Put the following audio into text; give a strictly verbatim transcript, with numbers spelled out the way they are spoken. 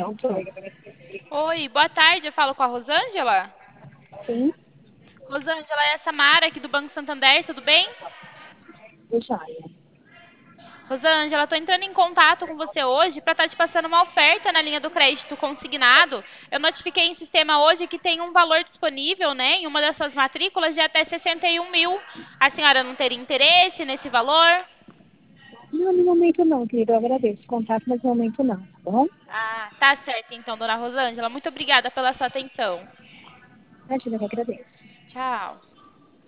Pronto. Oi, boa tarde. Eu falo com a Rosângela. Sim, Rosângela, é a Samara aqui do Banco Santander, tudo bem? do joia. Rosângela, estou entrando em contato com você hoje para estar te passando uma oferta na linha do crédito consignado. Eu notifiquei em sistema hoje que tem um valor disponível, né, em uma das suas matrículas de até sessenta e um mil. A senhora não teria interesse nesse valor? Não, no momento não, querido. Eu agradeço. Contato, mas no momento não, tá bom? Ah, tá certo então, dona Rosângela. Muito obrigada pela sua atenção. Imagina, eu que agradeço. Tchau.